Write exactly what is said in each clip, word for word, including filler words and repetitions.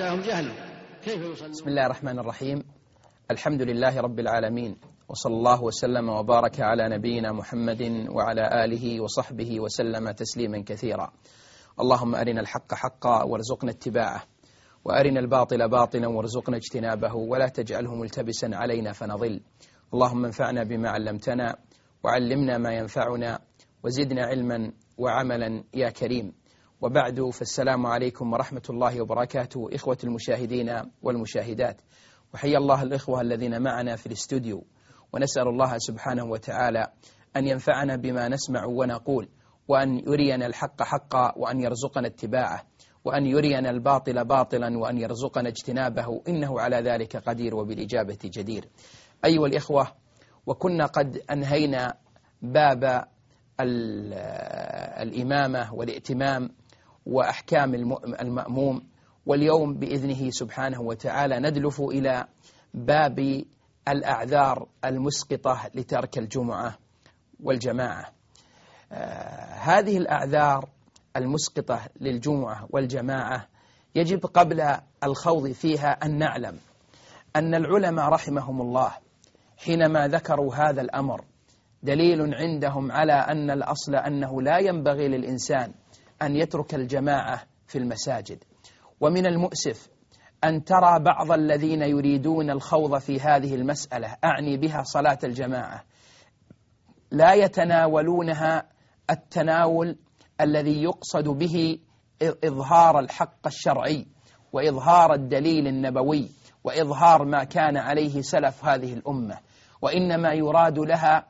أتاهم جهل كيف يصلون؟ بسم الله الرحمن الرحيم. الحمد لله رب العالمين، وصلى الله وسلم وبارك على نبينا محمد وعلى آله وصحبه وسلم تسليما كثيرا. اللهم أرنا الحق حقا وارزقنا اتباعه، وأرنا الباطل باطلا وارزقنا اجتنابه، ولا تجعله ملتبسا علينا فنضل. اللهم انفعنا بما علمتنا، وعلمنا ما ينفعنا، وزدنا علما وعملا يا كريم. وبعد، فالسلام عليكم ورحمة الله وبركاته إخوة المشاهدين والمشاهدات، وحيا الله الإخوة الذين معنا في الاستوديو، ونسأل الله سبحانه وتعالى أن ينفعنا بما نسمع ونقول، وأن يرينا الحق حقا وأن يرزقنا اتباعه، وأن يرينا الباطل باطلا وأن يرزقنا اجتنابه، إنه على ذلك قدير وبالإجابة جدير. أيها الإخوة، وكنا قد أنهينا باب الإمامة والائتمام وأحكام المأموم، واليوم بإذنه سبحانه وتعالى ندلف إلى باب الأعذار المسقطة لترك الجمعة والجماعة. آه هذه الأعذار المسقطة للجمعة والجماعة يجب قبل الخوض فيها أن نعلم أن العلماء رحمهم الله حينما ذكروا هذا الأمر دليل عندهم على أن الأصل أنه لا ينبغي للإنسان أن يترك الجماعة في المساجد. ومن المؤسف أن ترى بعض الذين يريدون الخوض في هذه المسألة، أعني بها صلاة الجماعة، لا يتناولونها التناول الذي يقصد به إظهار الحق الشرعي وإظهار الدليل النبوي وإظهار ما كان عليه سلف هذه الأمة، وإنما يراد لها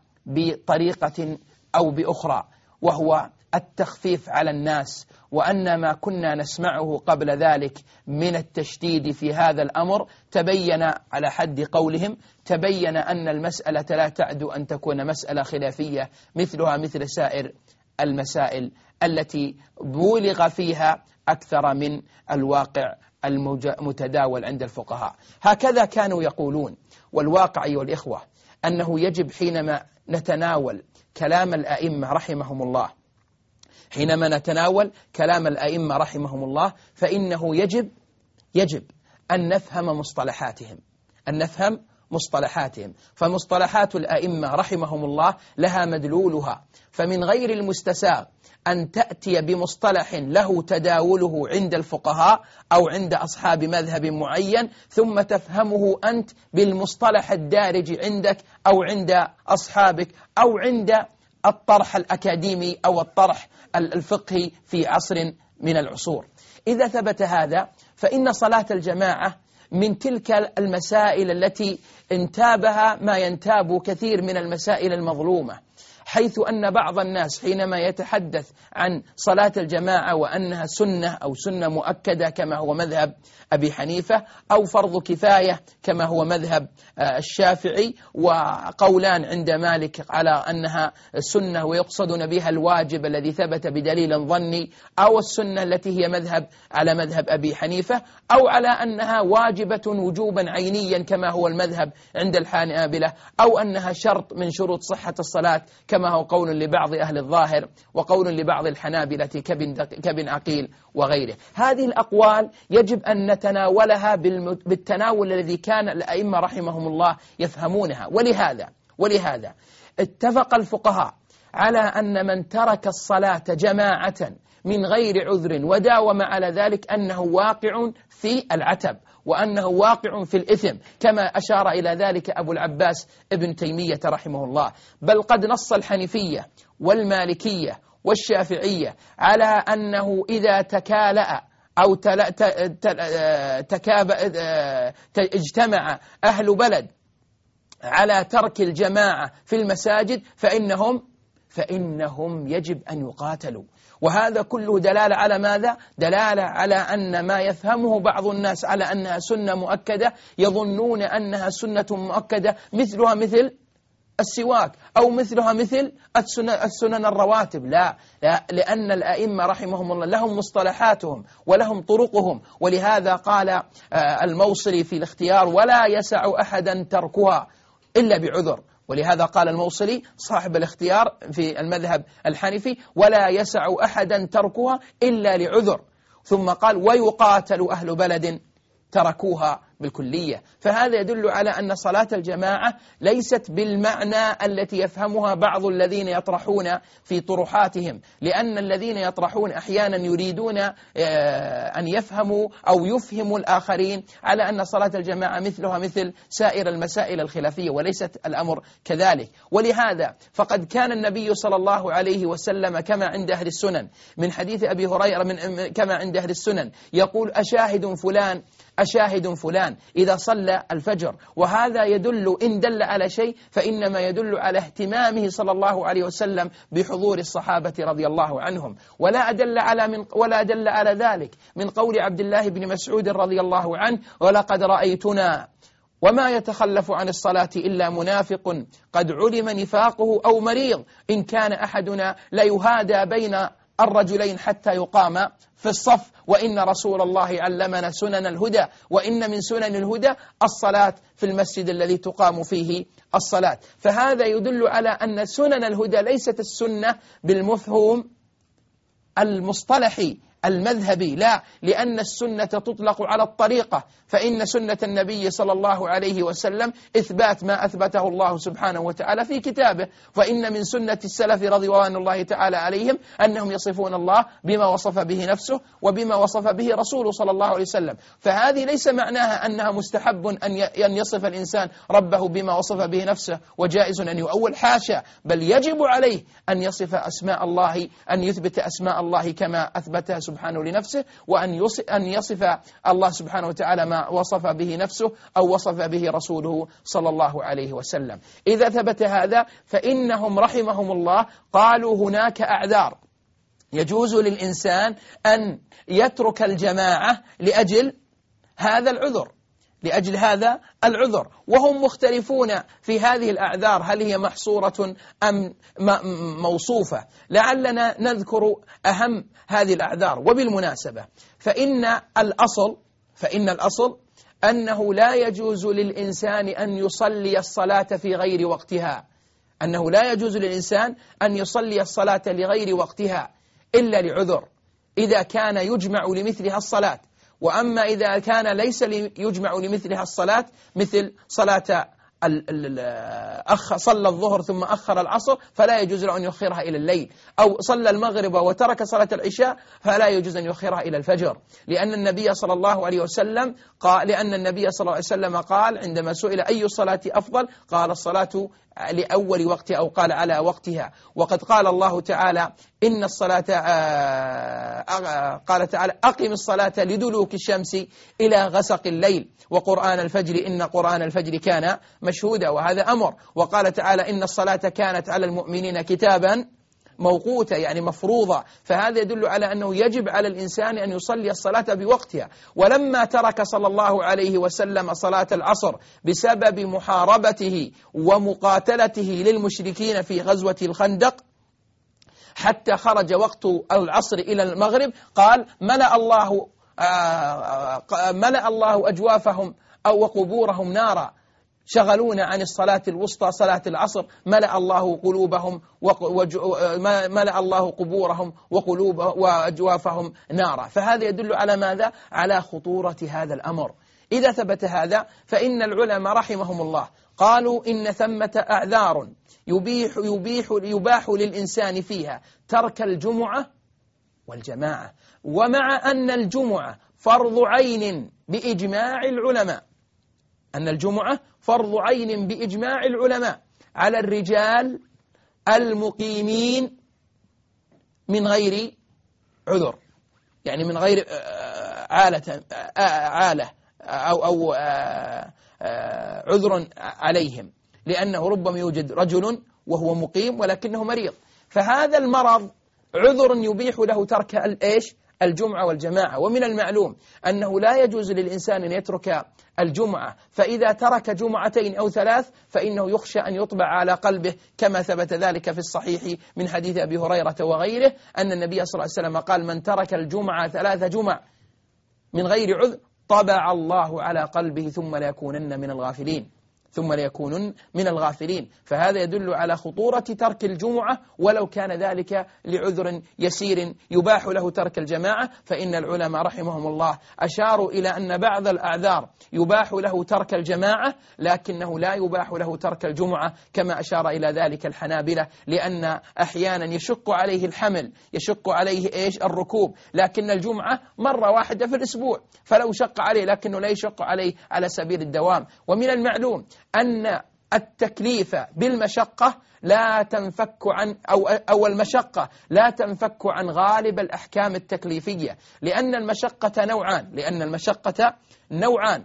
بطريقة أو بأخرى، وهو التخفيف على الناس. وأن ما كنا نسمعه قبل ذلك من التشديد في هذا الأمر تبين على حد قولهم، تبين أن المسألة لا تعد أن تكون مسألة خلافية مثلها مثل سائر المسائل التي بولغ فيها أكثر من الواقع المتداول عند الفقهاء. هكذا كانوا يقولون. والواقع أيها الإخوة أنه يجب حينما نتناول كلام الأئمة رحمهم الله حينما نتناول كلام الأئمة رحمهم الله فإنه يجب يجب أن نفهم مصطلحاتهم أن نفهم مصطلحاتهم فمصطلحات الأئمة رحمهم الله لها مدلولها، فمن غير المستساغ أن تأتي بمصطلح له تداوله عند الفقهاء أو عند أصحاب مذهب معين ثم تفهمه أنت بالمصطلح الدارج عندك أو عند أصحابك أو عند الطرح الأكاديمي أو الطرح الفقهي في عصر من العصور. إذا ثبت هذا فإن صلاة الجماعة من تلك المسائل التي انتابها ما ينتاب كثير من المسائل المظلومة، حيث أن بعض الناس حينما يتحدث عن صلاة الجماعة وأنها سنة أو سنة مؤكدة كما هو مذهب أبي حنيفة، أو فرض كفاية كما هو مذهب الشافعي، وقولان عند مالك على أنها سنة ويقصدون بها الواجب الذي ثبت بدليل ظني، أو السنة التي هي مذهب على مذهب أبي حنيفة، أو على أنها واجبة وجوبا عينيا كما هو المذهب عند الحنابلة، أو أنها شرط من شروط صحة الصلاة كما هو قول لبعض أهل الظاهر وقول لبعض الحنابلة كابن عقيل وغيره. هذه الأقوال يجب أن نتناولها بالتناول الذي كان الأئمة رحمهم الله يفهمونها. ولهذا ولهذا اتفق الفقهاء على أن من ترك الصلاة جماعة من غير عذر وداوم على ذلك أنه واقع في العتب وأنه واقع في الإثم، كما أشار إلى ذلك أبو العباس ابن تيمية رحمه الله. بل قد نص الحنفية والمالكية والشافعية على أنه إذا تكالأ أو تكاب اجتمع أهل بلد على ترك الجماعة في المساجد فإنهم فإنهم يجب أن يقاتلوا. وهذا كله دلالة على ماذا؟ دلالة على أن ما يفهمه بعض الناس على أنها سنة مؤكدة يظنون أنها سنة مؤكدة مثلها مثل السواك أو مثلها مثل السنن الرواتب. لا, لا لأن الأئمة رحمهم الله لهم مصطلحاتهم ولهم طرقهم. ولهذا قال الموصلي في الاختيار: ولا يسع أحدا تركها إلا بعذر. ولهذا قال الموصلي صاحب الاختيار في المذهب الحنفي: ولا يسع أحدا تركها إلا لعذر. ثم قال: ويقاتل أهل بلد تركوها بالكلية. فهذا يدل على أن صلاة الجماعة ليست بالمعنى التي يفهمها بعض الذين يطرحون في طروحاتهم، لأن الذين يطرحون أحيانا يريدون أن يفهموا أو يفهموا الآخرين على أن صلاة الجماعة مثلها مثل سائر المسائل الخلافية، وليست الأمر كذلك. ولهذا فقد كان النبي صلى الله عليه وسلم كما عند أهل السنن من حديث أبي هريرة من كما عند أهل السنن يقول: أشاهد فلان أشاهد فلان إذا صلى الفجر. وهذا يدل إن دل على شيء فإنما يدل على اهتمامه صلى الله عليه وسلم بحضور الصحابة رضي الله عنهم. ولا أدل على من ولا أدل على ذلك من قول عبد الله بن مسعود رضي الله عنه: ولقد رأيتنا وما يتخلف عن الصلاة إلا منافق قد علم نفاقه أو مريض إن كان أحدنا ليهادى بين الرجلين حتى يقام في الصف، وإن رسول الله علمنا سنن الهدى، وإن من سنن الهدى الصلاة في المسجد الذي تقام فيه الصلاة. فهذا يدل على أن سنن الهدى ليست السنة بالمفهوم المصطلحي المذهبي، لا، لأن السنة تطلق على الطريقة، فإن سنة النبي صلى الله عليه وسلم إثبات ما أثبته الله سبحانه وتعالى في كتابه. فإن من سنة السلف رضوان الله تعالى عليهم أنهم يصفون الله بما وصف به نفسه وبما وصف به رسوله صلى الله عليه وسلم. فهذه ليس معناها أنها مستحب أن يصف الإنسان ربه بما وصف به نفسه وجائز أن يؤول، حاشا، بل يجب عليه أن يصف أسماء الله، أن يثبت أسماء الله كما أثبتها سبحانه لنفسه، وأن أن يصف الله سبحانه وتعالى ما وصف به نفسه أو وصف به رسوله صلى الله عليه وسلم. إذا ثبت هذا فإنهم رحمهم الله قالوا هناك أعذار يجوز للإنسان أن يترك الجماعة لأجل هذا العذر لأجل هذا العذر وهم مختلفون في هذه الأعذار، هل هي محصورة أم موصوفة؟ لعلنا نذكر أهم هذه الأعذار. وبالمناسبة فإن الأصل فإن الأصل أنه لا يجوز للإنسان أن يصلي الصلاة في غير وقتها أنه لا يجوز للإنسان أن يصلي الصلاة لغير وقتها إلا لعذر، إذا كان يجمع لمثلها الصلاة. وأما إذا كان ليس يجمع لمثلها الصلاة، مثل صلاة الأخ صلى الظهر ثم أخر العصر فلا يجوز له أن يؤخرها إلى الليل، أو صلى المغرب وترك صلاة العشاء فلا يجوز أن يؤخرها إلى الفجر، لأن النبي صلى الله عليه وسلم قال لأن النبي صلى الله عليه وسلم قال عندما سئل أي الصلاة أفضل قال الصلاة لأول وقت أو قال على وقتها. وقد قال الله تعالى إن الصلاة قال تعالى أقم الصلاة لدلوك الشمس إلى غسق الليل وقرآن الفجر إن قرآن الفجر كان مشهودا، وهذا أمر. وقال تعالى إن الصلاة كانت على المؤمنين كتابا موقوتا، يعني مفروضة. فهذا يدل على أنه يجب على الإنسان أن يصلي الصلاة بوقتها. ولما ترك صلى الله عليه وسلم صلاة العصر بسبب محاربته ومقاتلته للمشركين في غزوة الخندق حتى خرج وقت العصر إلى المغرب، قال ملأ الله ملأ الله أجوافهم أو وقبورهم نارا، شغلونا عن الصلاة الوسطى صلاة العصر، ملأ الله قلوبهم ملأ الله قبورهم وقلوب وأجوافهم نارا. فهذا يدل على ماذا؟ على خطورة هذا الأمر. إذا ثبت هذا فإن العلماء رحمهم الله قالوا إن ثمة أعذار يبيح يبيح يباح للإنسان فيها ترك الجمعة والجماعة، ومع أن الجمعة فرض عين بإجماع العلماء أن الجمعة فرض عين بإجماع العلماء على الرجال المقيمين من غير عذر، يعني من غير عالة عالة أو أو عذر عليهم، لأنه ربما يوجد رجل وهو مقيم ولكنه مريض، فهذا المرض عذر يبيح له ترك الإيش؟ الجمعة والجماعة. ومن المعلوم أنه لا يجوز للإنسان أن يترك الجمعة، فإذا ترك جمعتين أو ثلاث فإنه يخشى أن يطبع على قلبه، كما ثبت ذلك في الصحيح من حديث أبي هريرة وغيره أن النبي صلى الله عليه وسلم قال من ترك الجمعة ثلاث جمع من غير عذر طبع الله على قلبه ثم لا يكونن من الغافلين ثم ليكونن من الغافلين. فهذا يدل على خطورة ترك الجمعة ولو كان ذلك لعذر يسير يباح له ترك الجماعة. فإن العلماء رحمهم الله أشاروا إلى أن بعض الأعذار يباح له ترك الجماعة لكنه لا يباح له ترك الجمعة، كما أشار إلى ذلك الحنابلة، لأن أحيانا يشق عليه الحمل، يشق عليه إيش الركوب، لكن الجمعة مرة واحدة في الأسبوع، فلو شق عليه لكنه لا يشق عليه على سبيل الدوام. ومن المعلوم أن التكليف بالمشقة لا تنفك عن أو أو المشقة لا تنفك عن غالب الأحكام التكليفية، لأن المشقة نوعان لأن المشقة نوعان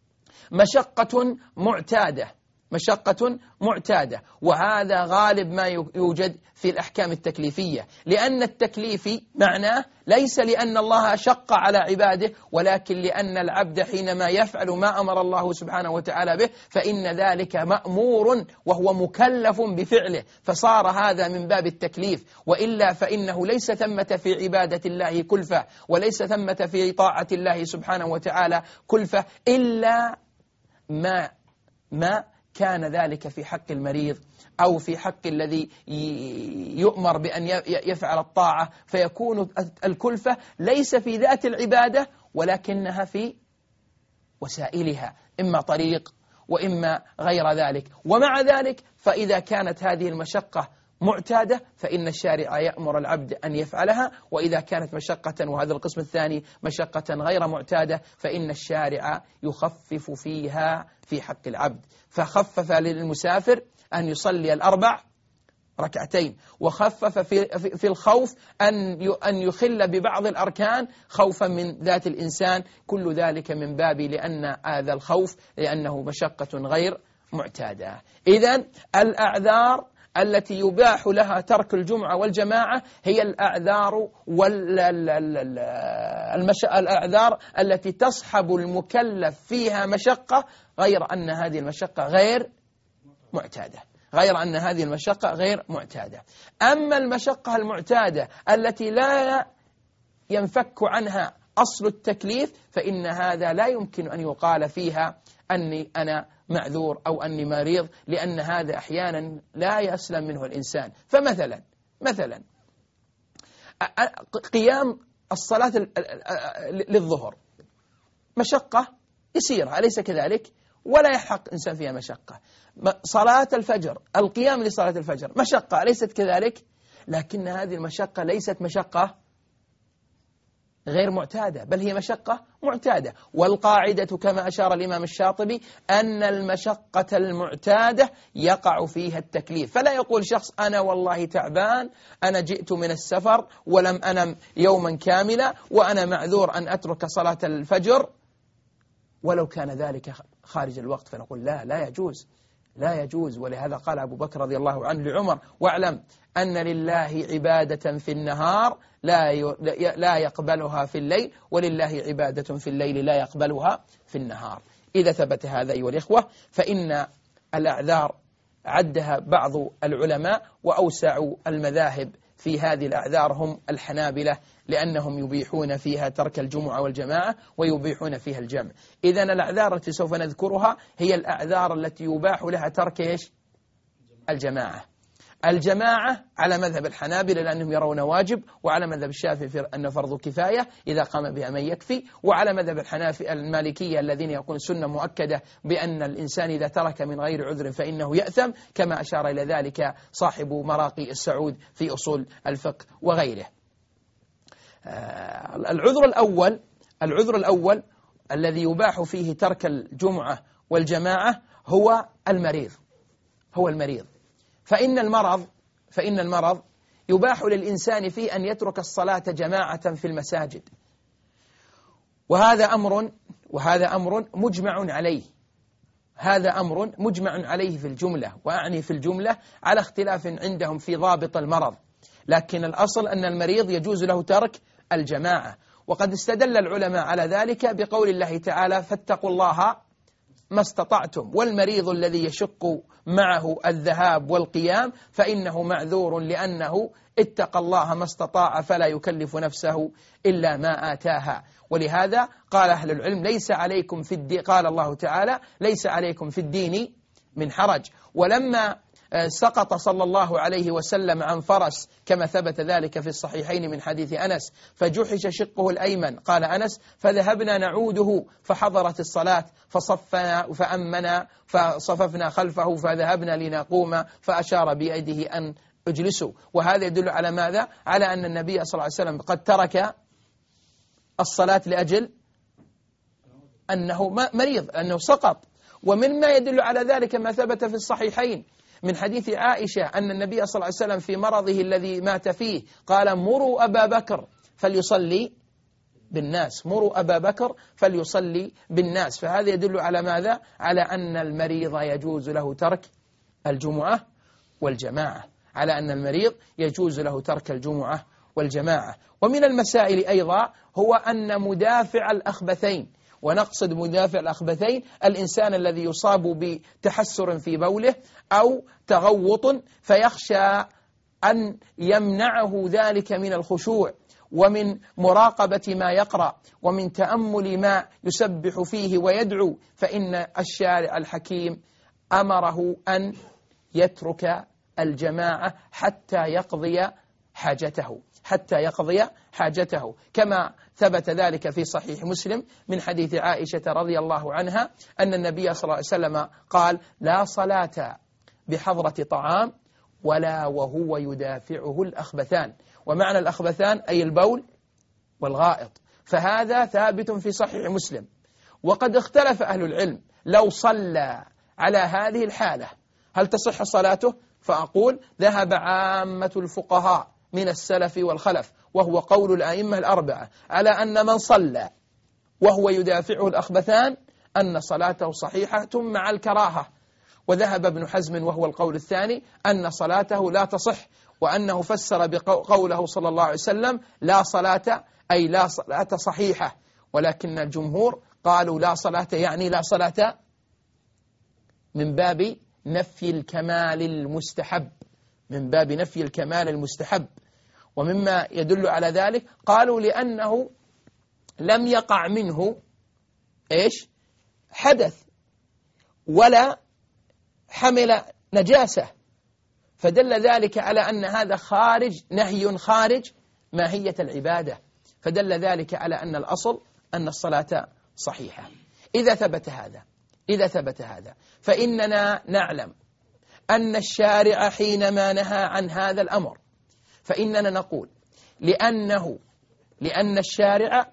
مشقة معتادة مشقة معتادة وهذا غالب ما يوجد في الأحكام التكليفية، لأن التكليف معناه ليس لأن الله شق على عباده، ولكن لأن العبد حينما يفعل ما أمر الله سبحانه وتعالى به فإن ذلك مأمور وهو مكلف بفعله، فصار هذا من باب التكليف. وإلا فإنه ليس ثمة في عبادة الله كلفة، وليس ثمة في طاعة الله سبحانه وتعالى كلفة إلا ما ما كان ذلك في حق المريض أو في حق الذي يؤمر بأن يفعل الطاعة، فيكون الكلفة ليس في ذات العبادة ولكنها في وسائلها، إما طريق وإما غير ذلك. ومع ذلك فإذا كانت هذه المشقة معتادة فإن الشارع يأمر العبد أن يفعلها، وإذا كانت مشقة، وهذا القسم الثاني، مشقة غير معتادة، فإن الشارع يخفف فيها في حق العبد، فخفف للمسافر أن يصلي الأربع ركعتين، وخفف في في الخوف أن أن يخل ببعض الأركان خوفا من ذات الإنسان. كل ذلك من باب لأن هذا الخوف لأنه مشقة غير معتادة. إذن الأعذار التي يباح لها ترك الجمعة والجماعة هي الأعذار والأعذار التي تصحب المكلف فيها مشقة، غير أن هذه المشقة غير معتادة غير أن هذه المشقة غير معتادة. أما المشقة المعتادة التي لا ينفك عنها أصل التكليف فإن هذا لا يمكن أن يقال فيها أني أنا معذور أو أني مريض، لأن هذا أحيانا لا يسلم منه الإنسان. فمثلا مثلا قيام الصلاة للظهر مشقة يسيرة، أليس كذلك؟ ولا يحق إنسان فيها مشقة. صلاة الفجر، القيام لصلاة الفجر مشقة، أليست كذلك؟ لكن هذه المشقة ليست مشقة غير معتادة، بل هي مشقة معتادة. والقاعدة كما أشار الإمام الشاطبي أن المشقة المعتادة يقع فيها التكليف. فلا يقول شخص أنا والله تعبان، أنا جئت من السفر ولم أنم يوما كاملا وأنا معذور أن أترك صلاة الفجر ولو كان ذلك خارج الوقت، فنقول لا لا يجوز لا يجوز. ولهذا قال أبو بكر رضي الله عنه لعمر: واعلم أن لله عبادة في النهار لا لا يقبلها في الليل، ولله عبادة في الليل لا يقبلها في النهار. إذا ثبت هذا أيها الإخوة فإن الأعذار عدها بعض العلماء، وأوسعوا المذاهب في هذه الأعذار هم الحنابلة، لأنهم يبيحون فيها ترك الجمعة والجماعة ويبيحون فيها الجمع. إذن الأعذار التي سوف نذكرها هي الأعذار التي يباح لها ترك إيش؟ الجماعة. الجماعة على مذهب الحنابلة لأنهم يرون واجب، وعلى مذهب الشافعي أن فرض كفاية إذا قام بها من يكفي، وعلى مذهب الحنافي المالكية الذين يقولون سنة مؤكدة بأن الإنسان إذا ترك من غير عذر فإنه يأثم، كما أشار إلى ذلك صاحب مراقي السعود في أصول الفقه وغيره. العذر الأول العذر الأول الذي يباح فيه ترك الجمعة والجماعة هو المريض هو المريض فإن المرض فإن المرض يباح للإنسان فيه أن يترك الصلاة جماعة في المساجد، وهذا أمر وهذا أمر مجمع عليه هذا أمر مجمع عليه في الجملة، وأعني في الجملة على اختلاف عندهم في ضابط المرض، لكن الأصل أن المريض يجوز له ترك الجماعة. وقد استدل العلماء على ذلك بقول الله تعالى: فاتقوا الله ما استطعتم. والمريض الذي يشق معه الذهاب والقيام فإنه معذور، لأنه اتقى الله ما استطاع فلا يكلف نفسه إلا ما آتاها. ولهذا قال أهل العلم: ليس عليكم في الدين، قال الله تعالى: ليس عليكم في الدين من حرج. ولما سقط صلى الله عليه وسلم عن فرس كما ثبت ذلك في الصحيحين من حديث أنس فجحش شقه الأيمن، قال أنس فذهبنا نعوده فحضرت الصلاة فصفنا فأمنا فصففنا خلفه فذهبنا لنقوم فأشار بيده أن اجلسوا. وهذا يدل على ماذا؟ على أن النبي صلى الله عليه وسلم قد ترك الصلاة لأجل أنه مريض، أنه سقط. ومما يدل على ذلك ما ثبت في الصحيحين من حديث عائشة أن النبي صلى الله عليه وسلم في مرضه الذي مات فيه قال مروا أبا بكر فليصلي بالناس، مروا أبا بكر فليصلي بالناس. فهذا يدل على ماذا؟ على أن المريض يجوز له ترك الجمعة والجماعة، على أن المريض يجوز له ترك الجمعة والجماعة. ومن المسائل أيضا هو أن مدافع الأخبثين، ونقصد مدافع الأخبثين الإنسان الذي يصاب بتحسر في بوله أو تغوط فيخشى أن يمنعه ذلك من الخشوع ومن مراقبة ما يقرأ ومن تأمل ما يسبح فيه ويدعو، فإن الشارع الحكيم أمره أن يترك الجماعة حتى يقضي حاجته حتى يقضي حاجته كما ثبت ذلك في صحيح مسلم من حديث عائشة رضي الله عنها أن النبي صلى الله عليه وسلم قال لا صلاة بحضرة طعام ولا وهو يدافعه الأخبثان. ومعنى الأخبثان أي البول والغائط، فهذا ثابت في صحيح مسلم. وقد اختلف أهل العلم لو صلى على هذه الحالة هل تصح صلاته؟ فأقول ذهب عامة الفقهاء من السلف والخلف وهو قول الأئمة الأربعة على أن من صلى وهو يدافعه الأخبثان أن صلاته صحيحة مع الكراهة. وذهب ابن حزم وهو القول الثاني أن صلاته لا تصح، وأنه فسر بقوله صلى الله عليه وسلم لا صلاة أي لا صلاة صحيحة. ولكن الجمهور قالوا لا صلاة يعني لا صلاة من باب نفي الكمال المستحب، من باب نفي الكمال المستحب. ومما يدل على ذلك قالوا لأنه لم يقع منه إيش حدث ولا حمل نجاسة، فدل ذلك على أن هذا خارج نهي خارج ماهية العبادة، فدل ذلك على أن الأصل أن الصلاة صحيحة. إذا ثبت هذا إذا ثبت هذا فإننا نعلم أن الشارع حينما نهى عن هذا الأمر فإننا نقول لأنه لأن الشارع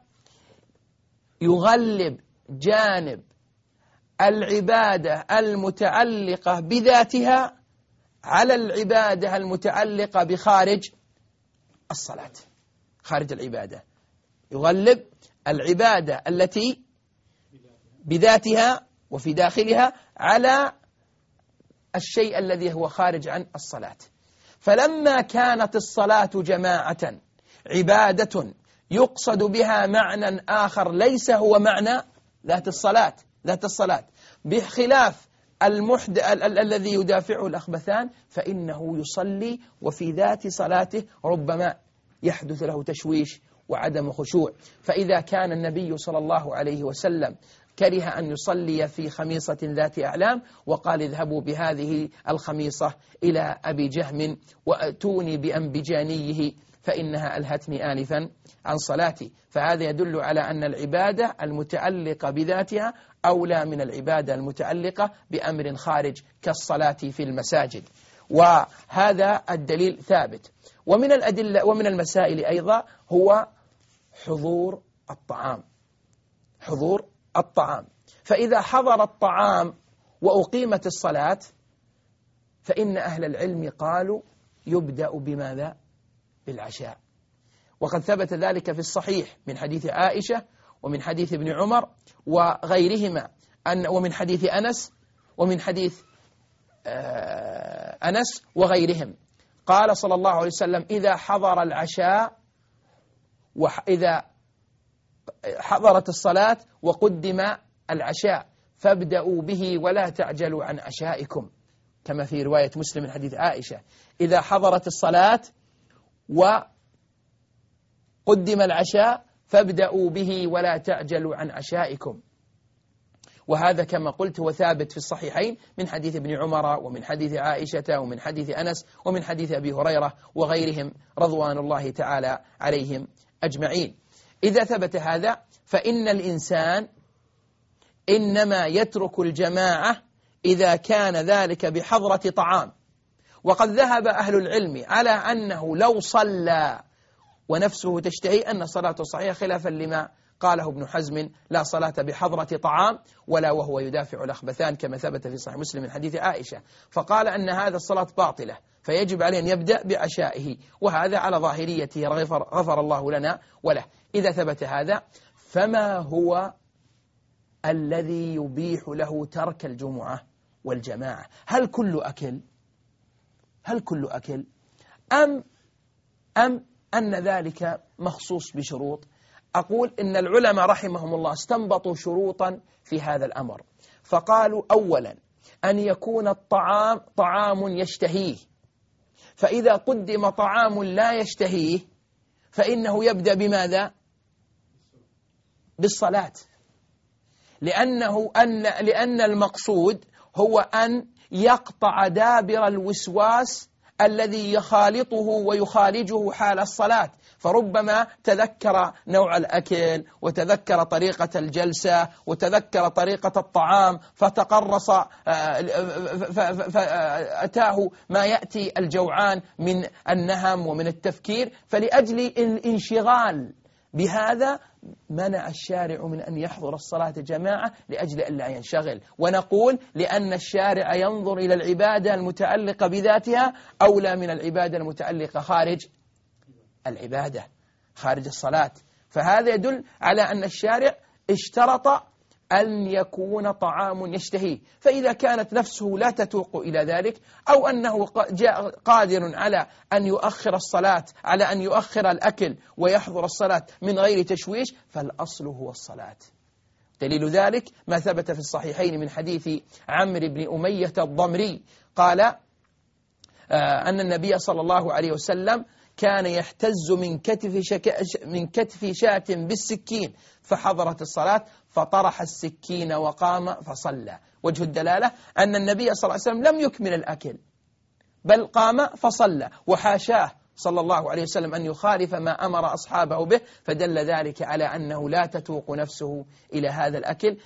يغلب جانب العبادة المتعلقة بذاتها على العبادة المتعلقة بخارج الصلاة، خارج العبادة يغلب العبادة التي بذاتها وفي داخلها على الشيء الذي هو خارج عن الصلاة. فلما كانت الصلاة جماعة عبادة يقصد بها معنى آخر ليس هو معنى ذات الصلاة ذات الصلاة بخلاف المحد ال ال الذي يدافعه الأخبثان فإنه يصلي وفي ذات صلاته ربما يحدث له تشويش وعدم خشوع. فإذا كان النبي صلى الله عليه وسلم كره أن يصلي في خميصة ذات أعلام وقال اذهبوا بهذه الخميصة إلى أبي جهم وأتوني بأنبجانيه فإنها ألهتني آنفا عن صلاتي، فهذا يدل على أن العبادة المتعلقة بذاتها أولى من العبادة المتعلقة بأمر خارج كالصلاة في المساجد، وهذا الدليل ثابت. ومن الأدلة ومن المسائل أيضا هو حضور الطعام حضور الطعام فإذا حضر الطعام وأقيمت الصلاة فإن أهل العلم قالوا يبدأ بماذا؟ بالعشاء. وقد ثبت ذلك في الصحيح من حديث عائشة ومن حديث ابن عمر وغيرهما أن ومن حديث أنس ومن حديث أنس وغيرهم قال صلى الله عليه وسلم إذا حضر العشاء وإذا حضرت الصلاة وقدم العشاء فابدأوا به ولا تعجلوا عن عشائكم، كما في رواية مسلم من حديث عائشة إذا حضرت الصلاة وقدم العشاء فابدأوا به ولا تعجلوا عن عشائكم. وهذا كما قلت هو ثابت في الصحيحين من حديث ابن عمر ومن حديث عائشة ومن حديث أنس ومن حديث أبي هريرة وغيرهم رضوان الله تعالى عليهم أجمعين. إذا ثبت هذا فإن الإنسان إنما يترك الجماعة إذا كان ذلك بحضرة طعام. وقد ذهب أهل العلم على أنه لو صلى ونفسه تشتهي أن صلاته صحيحة، خلافا لما قاله ابن حزم لا صلاة بحضرة طعام ولا وهو يدافع الأخبثان كما ثبت في صحيح مسلم من حديث عائشة، فقال أن هذا الصلاة باطلة فيجب عليه أن يبدأ بعشائه، وهذا على ظاهريته غفر, غفر الله لنا وله. إذا ثبت هذا فما هو الذي يبيح له ترك الجمعة والجماعة؟ هل كل أكل؟ هل كل أكل؟ أم أم أن ذلك مخصوص بشروط؟ أقول إن العلماء رحمهم الله استنبطوا شروطا في هذا الأمر، فقالوا أولا أن يكون الطعام طعام يشتهيه، فإذا قدم طعام لا يشتهيه فإنه يبدأ بماذا؟ بالصلاة، لأنه أن لأن المقصود هو أن يقطع دابر الوسواس الذي يخالطه ويخالجه حال الصلاة، فربما تذكر نوع الأكل وتذكر طريقة الجلسة وتذكر طريقة الطعام فتقرص فأتاه ما يأتي الجوعان من النهم ومن التفكير، فلأجل الانشغال بهذا منع الشارع من أن يحضر الصلاة جماعة لأجل أن لا ينشغل. ونقول لأن الشارع ينظر إلى العبادة المتعلقة بذاتها أولى من العبادة المتعلقة خارج العبادة خارج الصلاة، فهذا يدل على أن الشارع اشترط أن يكون طعام يشتهيه، فإذا كانت نفسه لا تتوق إلى ذلك أو أنه جاء قادر على أن يؤخر الصلاة على أن يؤخر الأكل ويحضر الصلاة من غير تشويش فالأصل هو الصلاة. دليل ذلك ما ثبت في الصحيحين من حديث عمرو بن أمية الضمري قال آه أن النبي صلى الله عليه وسلم كان يحتز من كتف شك... من كتف شاة بالسكين فحضرت الصلاة فطرح السكين وقام فصلى. وجه الدلالة أن النبي صلى الله عليه وسلم لم يكمل الأكل بل قام فصلى، وحاشاه صلى الله عليه وسلم أن يخالف ما أمر أصحابه به، فدل ذلك على أنه لا تتوق نفسه إلى هذا الأكل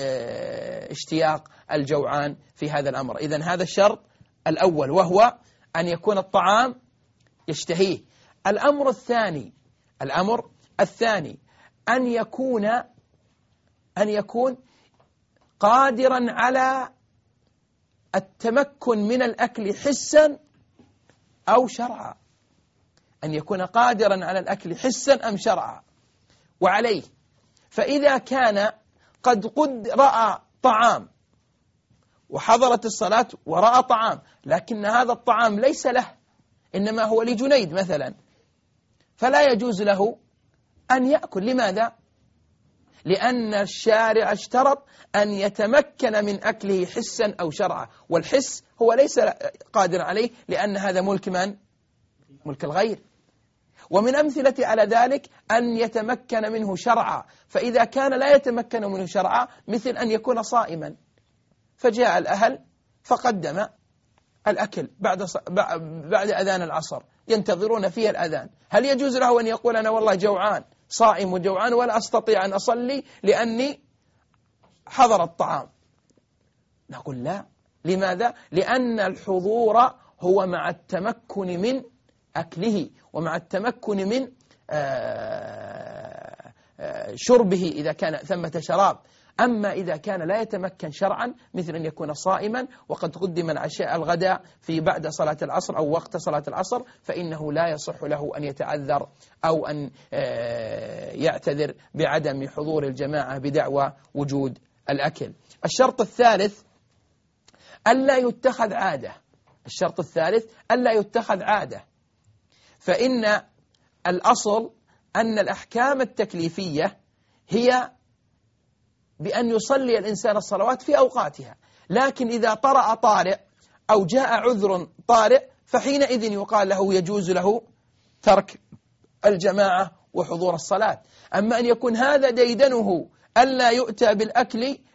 اشتياق الجوعان في هذا الأمر. إذن هذا الشرط الأول وهو أن يكون الطعام يشتهيه. الأمر الثاني الأمر الثاني أن يكون أن يكون قادرا على التمكن من الأكل حسا أو شرعا، أن يكون قادرا على الأكل حسا أم شرعا. وعليه فإذا كان قد قد رأى طعام وحضرت الصلاة ورأى طعام لكن هذا الطعام ليس له إنما هو لجنيد مثلا، فلا يجوز له أن يأكل. لماذا؟ لأن الشارع اشترط أن يتمكن من أكله حسا أو شرعا، والحس هو ليس قادر عليه لأن هذا ملك من؟ ملك الغير. ومن أمثلة على ذلك أن يتمكن منه شرعا، فإذا كان لا يتمكن منه شرعا مثل أن يكون صائما فجاء الأهل فقدم الأكل بعد بعد أذان العصر ينتظرون فيه الأذان، هل يجوز له أن يقول أنا والله جوعان صائم وجوعان ولا أستطيع أن أصلي لأني حضر الطعام؟ نقول لا. لماذا؟ لأن الحضور هو مع التمكن من أكله ومع التمكن من شربه إذا كان ثمة شراب. أما إذا كان لا يتمكن شرعا مثل أن يكون صائما وقد قدم العشاء الغداء في بعد صلاة العصر أو وقت صلاة العصر فإنه لا يصح له أن يتعذر أو أن يعتذر بعدم حضور الجماعة بدعوى وجود الأكل. الشرط الثالث ألا يتخذ عادة. الشرط الثالث ألا يتخذ عادة، فإن الأصل أن الأحكام التكليفية هي بأن يصلي الإنسان الصلوات في أوقاتها، لكن إذا طرأ طارئ أو جاء عذر طارئ فحينئذ يقال له يجوز له ترك الجماعة وحضور الصلاة. أما أن يكون هذا ديدنه ألا يؤتى بالأكل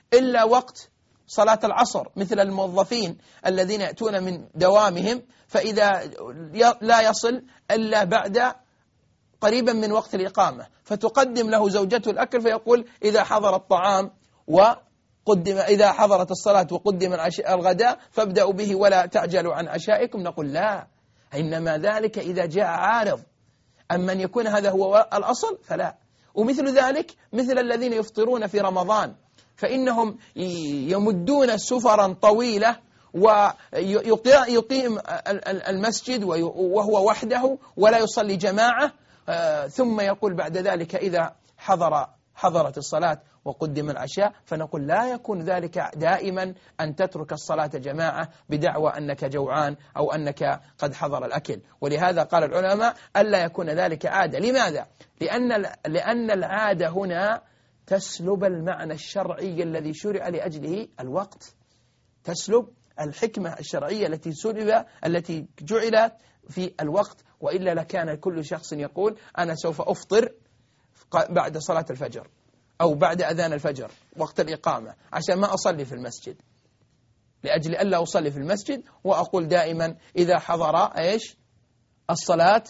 إلا وقت صلاة العصر، مثل الموظفين الذين يأتون من دوامهم، فإذا لا يصل إلا بعد قريبا من وقت الإقامة، فتقدم له زوجته الأكل، فيقول إذا حضر الطعام وقدم إذا حضرت الصلاة وقدم الغداء فابدأوا به ولا تعجلوا عن عشائكم. نقول لا، إنما ذلك إذا جاء عارض. أما أن يكون هذا هو الأصل فلا. ومثل ذلك مثل الذين يفطرون في رمضان، فإنهم يمدون سفرا طويلة ويقيم المسجد وهو وحده ولا يصلي جماعة، ثم يقول بعد ذلك إذا حضر حضرت الصلاة وقدم العشاء، فنقول لا يكون ذلك دائما أن تترك الصلاة جماعة بدعوى أنك جوعان أو أنك قد حضر الأكل. ولهذا قال العلماء ألا يكون ذلك عادة. لماذا؟ لأن لأن العادة هنا تسلب المعنى الشرعي الذي شرع لأجله الوقت، تسلب الحكمة الشرعية التي سلب التي جعلت في الوقت، وإلا لكان كل شخص يقول أنا سوف أفطر بعد صلاة الفجر أو بعد أذان الفجر وقت الإقامة عشان ما أصلي في المسجد، لأجل ألا أصلي في المسجد، وأقول دائما إذا حضر إيش الصلاة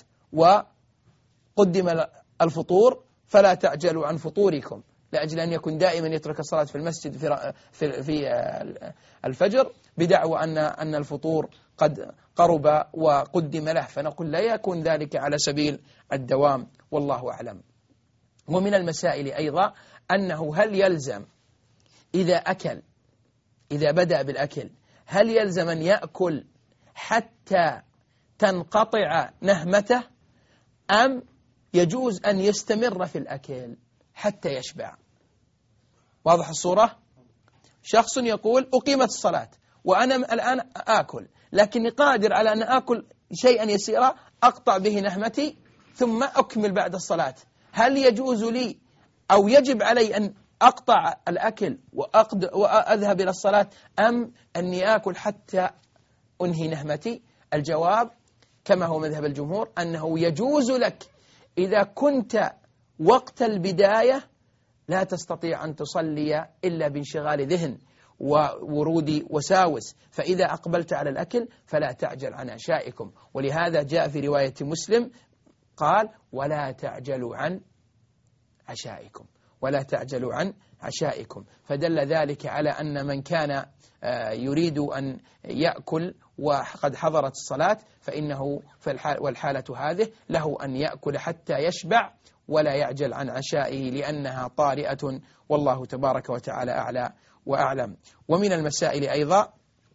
وقدم الفطور فلا تعجلوا عن فطوركم، لأجل أن يكون دائما يترك الصلاة في المسجد في في في الفجر بدعوى أن أن الفطور قد قرب وقدم له. فنقول لا يكون ذلك على سبيل الدوام، والله أعلم. ومن المسائل أيضا أنه هل يلزم إذا أكل إذا بدأ بالأكل هل يلزم أن يأكل حتى تنقطع نهمته، أم يجوز أن يستمر في الأكل حتى يشبع؟ واضح الصورة؟ شخص يقول أقيمت الصلاة وأنا الآن آكل، لكني قادر على أن آكل شيئا يسيرا أقطع به نهمتي ثم أكمل بعد الصلاة، هل يجوز لي أو يجب علي أن أقطع الأكل وأذهب إلى الصلاة، أم أني آكل حتى أنهي نهمتي؟ الجواب كما هو مذهب الجمهور أنه يجوز لك إذا كنت وقت البداية لا تستطيع أن تصلي إلا بانشغال ذهن وورود وساوس، فإذا أقبلت على الأكل فلا تعجل عن عشائكم. ولهذا جاء في رواية مسلم قال ولا تعجلوا عن عشائكم ولا تعجلوا عن عشائكم، فدل ذلك على أن من كان يريد أن يأكل وقد حضرت الصلاة فإنه في الحال والحالة هذه له أن يأكل حتى يشبع ولا يعجل عن عشائه لأنها طارئة، والله تبارك وتعالى أعلى وأعلم. ومن المسائل أيضا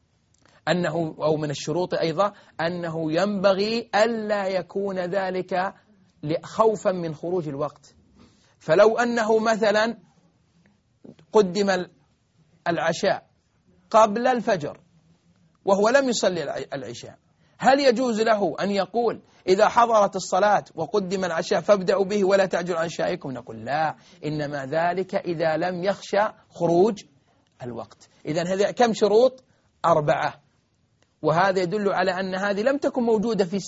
أنه أو من الشروط أيضا أنه ينبغي ألا يكون ذلك خوفا من خروج الوقت. فلو أنه مثلا قدم العشاء قبل الفجر وهو لم يصلي العشاء، هل يجوز له أن يقول إذا حضرت الصلاة وقدم العشاء فابدأوا به ولا تعجلوا عن عشائكم؟ نقول لا، إنما ذلك إذا لم يخشى خروج الوقت. إذن هذه كم شروط؟ أربعة، وهذا يدل على أن هذه لم تكن موجودة في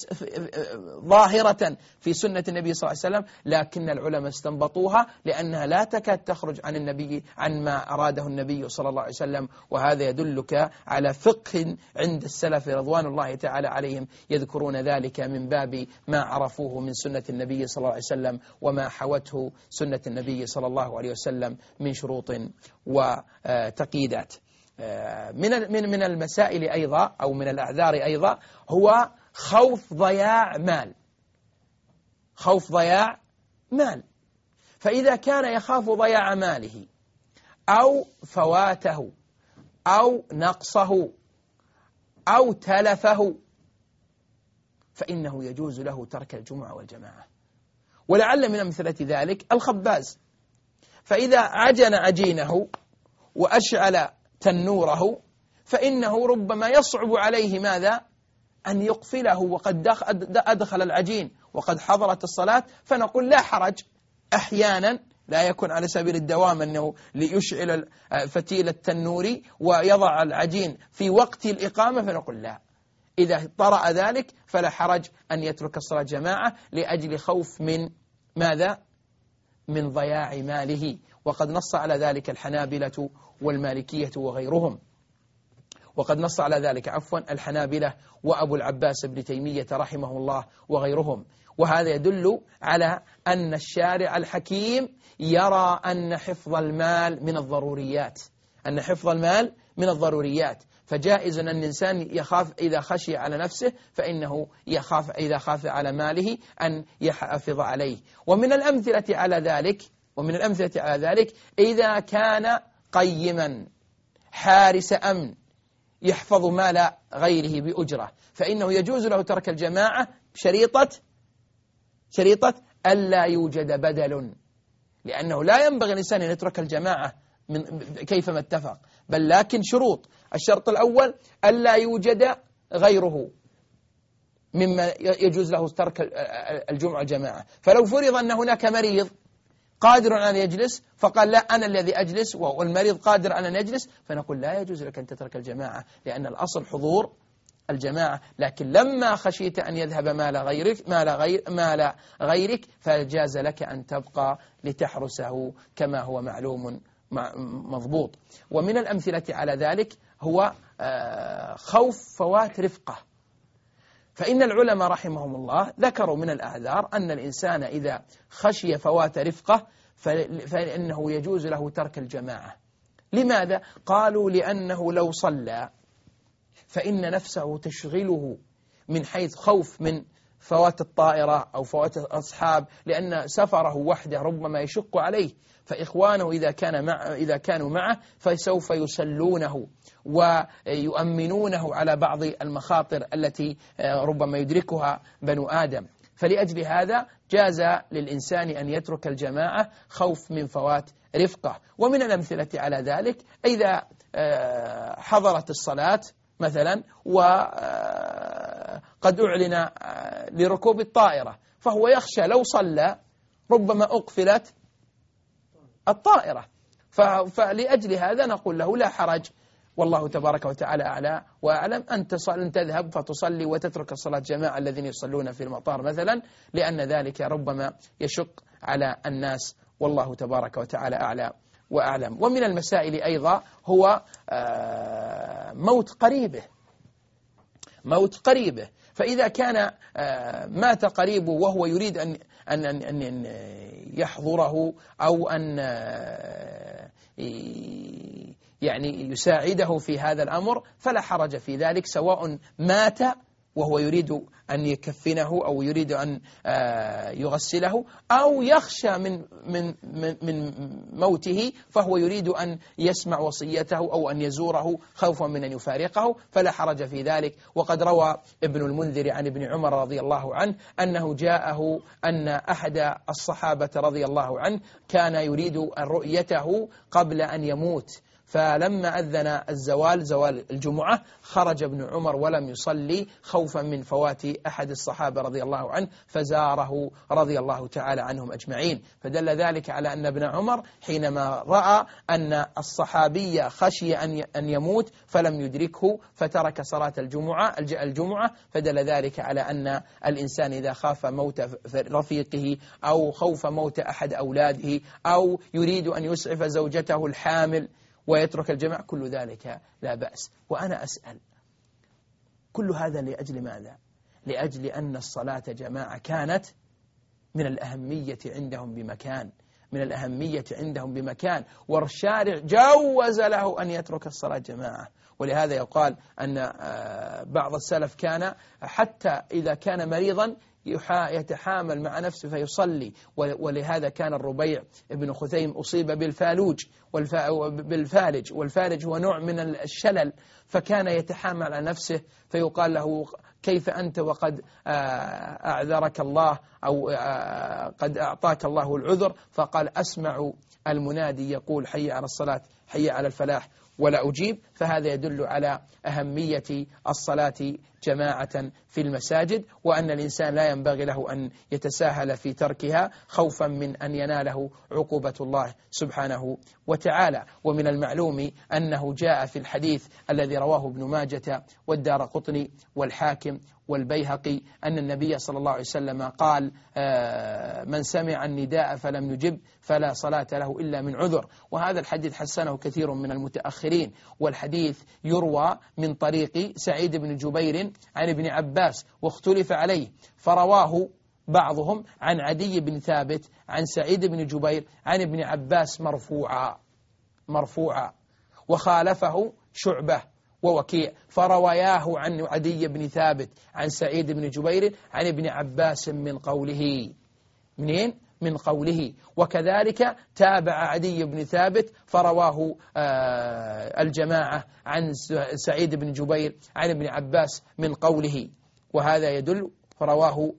ظاهرة في سنة النبي صلى الله عليه وسلم، لكن العلماء استنبطوها لأنها لا تكاد تخرج عن النبي عن ما أراده النبي صلى الله عليه وسلم. وهذا يدلك على فقه عند السلف رضوان الله تعالى عليهم يذكرون ذلك من باب ما عرفوه من سنة النبي صلى الله عليه وسلم وما حوته سنة النبي صلى الله عليه وسلم من شروط وتقييدات. من من من المسائل أيضا أو من الأعذار أيضا هو خوف ضياع مال، خوف ضياع مال. فإذا كان يخاف ضياع ماله أو فواته أو نقصه أو تلفه فإنه يجوز له ترك الجمعة والجماعة. ولعل من أمثلة ذلك الخباز، فإذا عجن عجينه وأشعل تنوره فإنه ربما يصعب عليه ماذا؟ أن يقفله وقد أدخل العجين وقد حضرت الصلاة، فنقول لا حرج، أحيانا لا يكون على سبيل الدوام أنه ليشعل فتيل التنور ويضع العجين في وقت الإقامة، فنقول لا، إذا طرأ ذلك فلا حرج أن يترك الصلاة جماعة لأجل خوف من ماذا؟ من ضياع ماله. وقد نص على ذلك الحنابلة والمالكية وغيرهم، وقد نص على ذلك عفوا الحنابلة وأبو العباس ابن تيمية رحمه الله وغيرهم. وهذا يدل على أن الشارع الحكيم يرى أن حفظ المال من الضروريات، أن حفظ المال من الضروريات، فجائز أن الإنسان يخاف إذا خشي على نفسه فإنه يخاف إذا خاف على ماله أن يحافظ عليه. ومن الأمثلة على ذلك ومن الأمثلة على ذلك إذا كان قيما حارس أمن يحفظ مال غيره بأجرة، فإنه يجوز له ترك الجماعة شريطة شريطة ألا يوجد بدل، لأنه لا ينبغي الإنسان أن يترك الجماعة من كيفما اتفق، بل لكن شروط. الشرط الأول ألا يوجد غيره مما يجوز له ترك الجمعة الجماعة. فلو فرض أن هناك مريض قادر على أن يجلس فقال لا أنا الذي أجلس والمريض قادر على أن يجلس، فنقول لا يجوز لك أن تترك الجماعة، لأن الأصل حضور الجماعة. لكن لما خشيت أن يذهب مال غيرك مال غير مال غيرك فجاز لك أن تبقى لتحرسه كما هو معلوم مضبوط. ومن الأمثلة على ذلك هو خوف فوات رفقة، فإن العلماء رحمهم الله ذكروا من الأعذار أن الإنسان إذا خشي فوات رفقة فإنه يجوز له ترك الجماعة. لماذا؟ قالوا لأنه لو صلى فإن نفسه تشغله من حيث خوف من فوات الطائرة أو فوات الأصحاب، لأن سفره وحده ربما يشق عليه، فإخوانه إذا كان مع إذا كانوا معه فسوف يسلونه ويؤمنونه على بعض المخاطر التي ربما يدركها بنو آدم. فلأجل هذا جاز للإنسان أن يترك الجماعة خوف من فوات رفقة. ومن الأمثلة على ذلك إذا حضرت الصلاة مثلا وقد أعلن لركوب الطائرة، فهو يخشى لو صلى ربما أقفلت الطائرة، فلأجل هذا نقول له لا حرج، والله تبارك وتعالى أعلى وأعلم، أن تذهب فتصلي وتترك الصلاة جماعة الذين يصلون في المطار مثلا، لأن ذلك ربما يشق على الناس، والله تبارك وتعالى أعلى وأعلم. ومن المسائل أيضا هو موت قريبه موت قريبه فإذا كان مات قريبه وهو يريد أن أن أن يحضره أو أن يعني يساعده في هذا الأمر فلا حرج في ذلك، سواء مات وهو يريد أن يكفنه أو يريد أن يغسله، أو يخشى من من من موته فهو يريد أن يسمع وصيته أو أن يزوره خوفا من أن يفارقه، فلا حرج في ذلك. وقد روى ابن المنذر عن ابن عمر رضي الله عنه أنه جاءه أن أحد الصحابة رضي الله عنه كان يريد رؤيته قبل أن يموت، فلما أذن الزوال زوال الجمعة خرج ابن عمر ولم يصلي خوفا من فوات أحد الصحابة رضي الله عنه، فزاره رضي الله تعالى عنهم أجمعين. فدل ذلك على أن ابن عمر حينما رأى أن الصحابي خشي أن يموت فلم يدركه فترك صلاة الجمعة الجمعة فدل ذلك على أن الإنسان إذا خاف موت رفيقه أو خوف موت أحد أولاده أو يريد أن يسعف زوجته الحامل ويترك الجماعة، كل ذلك لا بأس. وأنا أسأل كل هذا لأجل ماذا؟ لأجل أن الصلاة جماعة كانت من الأهمية عندهم بمكان من الأهمية عندهم بمكان والشارع جوز له أن يترك الصلاة جماعة. ولهذا يقال أن بعض السلف كان حتى إذا كان مريضا يتحامل مع نفسه فيصلي، ولهذا كان الربيع ابن خثيم أصيب بالفالوج بالفالج والفالج هو نوع من الشلل، فكان يتحامل على نفسه فيقال له كيف أنت وقد أعذرك الله أو قد أعطاك الله العذر، فقال أسمع المنادي يقول حي على الصلاة حي على الفلاح ولا أجيب. فهذا يدل على أهمية الصلاة جماعة في المساجد، وأن الإنسان لا ينبغي له أن يتساهل في تركها خوفا من أن يناله عقوبة الله سبحانه وتعالى. ومن المعلوم أنه جاء في الحديث الذي رواه ابن ماجة والدارقطني والحاكم والبيهقي أن النبي صلى الله عليه وسلم قال من سمع النداء فلم يجب فلا صلاة له إلا من عذر. وهذا الحديث حسنه كثير من المتأخرين، والحديث يروى من طريق سعيد بن جبير عن ابن عباس واختلف عليه، فرواه بعضهم عن عدي بن ثابت عن سعيد بن جبير عن ابن عباس مرفوعا مرفوعا وخالفه شعبة ووكيع فرواياه عن عدي بن ثابت عن سعيد بن جبير عن ابن عباس من قوله منين؟ من قوله. وكذلك تابع عدي بن ثابت فرواه الجماعة عن سعيد بن جبير عن ابن عباس من قوله، وهذا يدل فرواه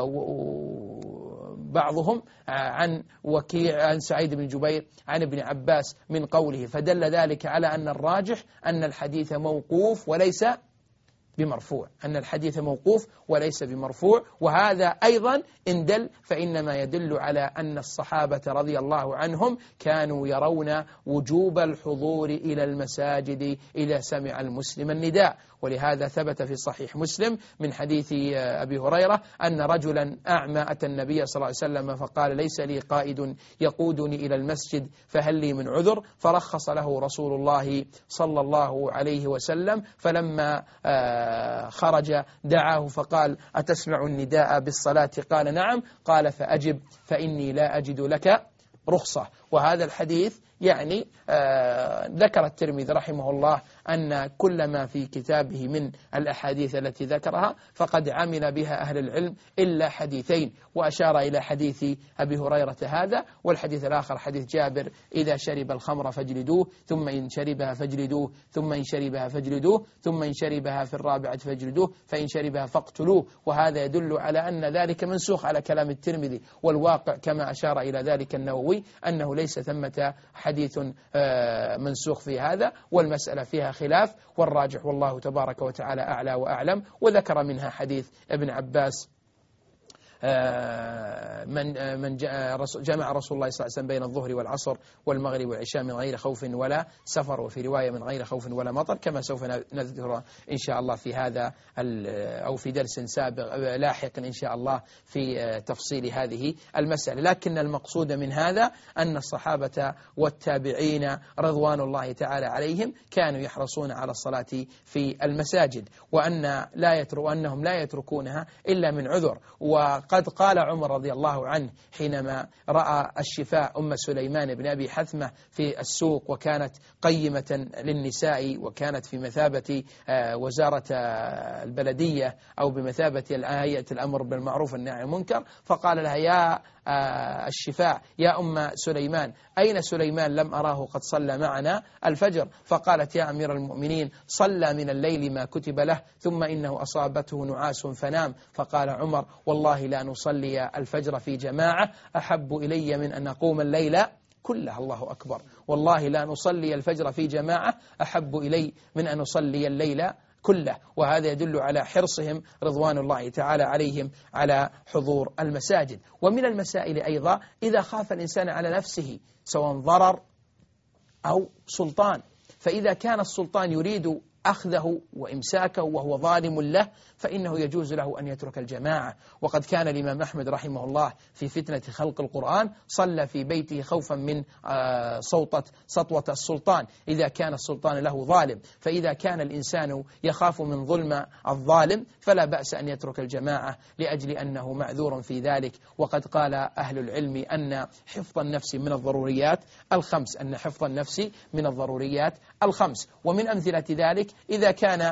بعضهم عن وكيع عن سعيد بن جبير عن ابن عباس من قوله، فدل ذلك على أن الراجح أن الحديث موقوف وليس بمرفوع، أن الحديث موقوف وليس بمرفوع. وهذا أيضا إن دل فإنما يدل على أن الصحابة رضي الله عنهم كانوا يرون وجوب الحضور إلى المساجد إذا سمع المسلم النداء. ولهذا ثبت في صحيح مسلم من حديث أبي هريرة أن رجلا أعمى أتى النبي صلى الله عليه وسلم فقال ليس لي قائد يقودني إلى المسجد فهل لي من عذر؟ فرخص له رسول الله صلى الله عليه وسلم، فلما خرج دعاه فقال أتسمع النداء بالصلاة؟ قال نعم. قال فأجب فإني لا أجد لك رخصة. وهذا الحديث يعني آه ذكر الترمذي رحمه الله أن كل ما في كتابه من الأحاديث التي ذكرها فقد عمل بها أهل العلم إلا حديثين، وأشار إلى حديث أبي هريرة هذا، والحديث الآخر حديث جابر إذا شرب الخمر فاجلدوه ثم إن شربها فاجلدوه ثم إن شربها فاجلدوه ثم إن شربها في الرابعة فاجلدوه فإن شربها فاقتلوه. وهذا يدل على أن ذلك منسوخ على كلام الترمذي، والواقع كما أشار إلى ذلك النووي أنه ليس ثمة حديث منسوخ في هذا، والمسألة فيها خلاف، والراجح والله تبارك وتعالى أعلى وأعلم. وذكر منها حديث ابن عباس من من جمع رسول الله صلى الله عليه وسلم بين الظهر والعصر والمغرب والعشاء من غير خوف ولا سفر، وفي رواية من غير خوف ولا مطر، كما سوف نذكر إن شاء الله في هذا أو في درس سابق لاحق إن شاء الله في تفصيل هذه المسألة. لكن المقصود من هذا أن الصحابة والتابعين رضوان الله تعالى عليهم كانوا يحرصون على الصلاة في المساجد، وأن لا يترك أنهم لا يتركونها إلا من عذر. وقد قال عمر رضي الله عنه حينما رأى الشفاء أم سليمان بن أبي حثمة في السوق وكانت قيمة للنساء وكانت في مثابة وزارة البلدية أو بمثابة هيئة الأمر بالمعروف والنهي عن المنكر، فقال لها يا الشفاء يا أم سليمان أين سليمان لم أراه قد صلى معنا الفجر؟ فقالت يا أمير المؤمنين صلى من الليل ما كتب له ثم إنه أصابته نعاس فنام. فقال عمر والله لا نصلي الفجر في جماعة أحب إلي من أن أقوم الليل كله. الله أكبر. والله لا نصلي الفجر في جماعة أحب إلي من أن نصلي الليل كله. وهذا يدل على حرصهم رضوان الله تعالى عليهم على حضور المساجد. ومن المسائل أيضا إذا خاف الإنسان على نفسه سواء ضرر أو سلطان، فإذا كان السلطان يريد أخذه وإمساكه وهو ظالم له فإنه يجوز له أن يترك الجماعة. وقد كان الإمام أحمد رحمه الله في فتنة خلق القرآن صلى في بيته خوفا من صوتة سطوة السلطان إذا كان السلطان له ظالم. فإذا كان الإنسان يخاف من ظلم الظالم فلا بأس أن يترك الجماعة لأجل أنه معذور في ذلك. وقد قال أهل العلم أن حفظ النفس من الضروريات الخمس أن حفظ النفس من الضروريات الخمس. ومن أمثلة ذلك إذا كان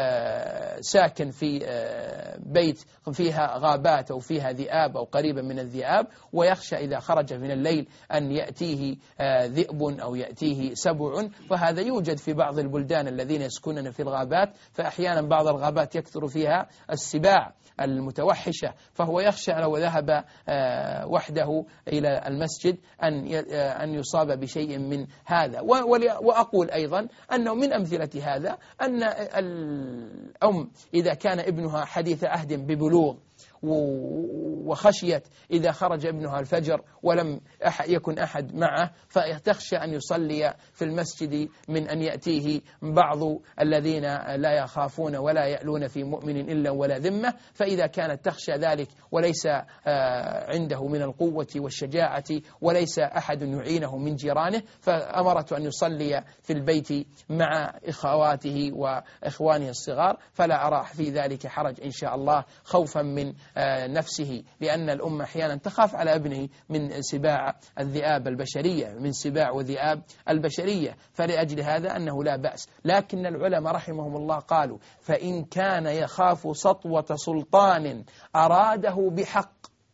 ساكن في بيت فيها غابات أو فيها ذئاب أو قريبا من الذئاب ويخشى إذا خرج من الليل أن يأتيه ذئب أو يأتيه سبع، فهذا يوجد في بعض البلدان الذين يسكنون في الغابات، فأحيانا بعض الغابات يكثر فيها السباع المتوحشة، فهو يخشى لو ذهب وحده إلى المسجد أن أن يصاب بشيء من هذا. وأقول أيضا أنه من أمثلة هذا أن الأم إذا كان ابنها حديث عهد ببلوغ وخشيت إذا خرج ابنها الفجر ولم يكن أحد معه فتخشى أن يصلي في المسجد من أن يأتيه بعض الذين لا يخافون ولا يألون في مؤمن إلا ولا ذمة، فإذا كانت تخشى ذلك وليس عنده من القوة والشجاعة وليس أحد يعينه من جيرانه، فأمرته أن يصلي في البيت مع إخواته وإخوانه الصغار، فلا أرى في ذلك حرج إن شاء الله، خوفا من نفسه، لأن الأمة أحيانا تخاف على ابنه من سباع الذئاب البشرية، من سباع وذئاب البشرية، فلأجل هذا أنه لا بأس. لكن العلماء رحمهم الله قالوا فإن كان يخاف سطوة سلطان أراده بحق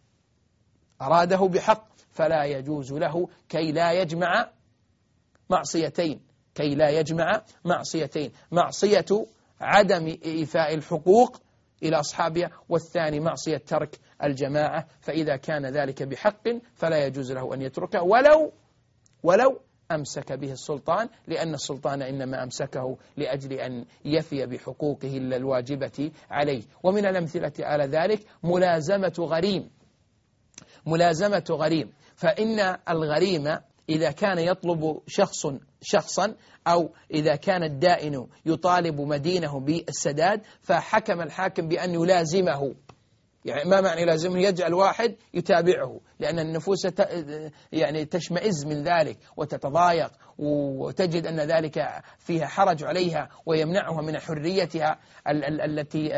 أراده بحق فلا يجوز له كي لا يجمع معصيتين كي لا يجمع معصيتين معصية عدم إيفاء الحقوق إلى أصحابها، والثاني معصية ترك الجماعة، فإذا كان ذلك بحق فلا يجوز له أن يتركه ولو ولو أمسك به السلطان، لأن السلطان إنما أمسكه لأجل أن يفي بحقوقه الواجبة عليه. ومن الأمثلة على ذلك ملازمة غريم ملازمة غريم فإن الغريم إذا كان يطلب شخص شخصا أو إذا كان الدائن يطالب مدينه بالسداد، فحكم الحاكم بأن يلازمه. يعني ما معنى يلازمه؟ يجعل واحد يتابعه، لأن النفوس يعني تشمئز من ذلك وتتضايق وتجد أن ذلك فيها حرج عليها ويمنعها من حريتها التي